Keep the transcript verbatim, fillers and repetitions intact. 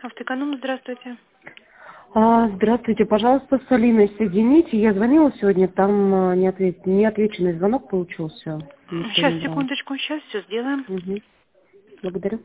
Автоэконом, здравствуйте. А, Здравствуйте, пожалуйста, с Алиной соедините. Я звонила сегодня, там а, не ответ- неотвеченный звонок получился. Никто Сейчас, не брал. секундочку, сейчас все сделаем. Мгм. Благодарю.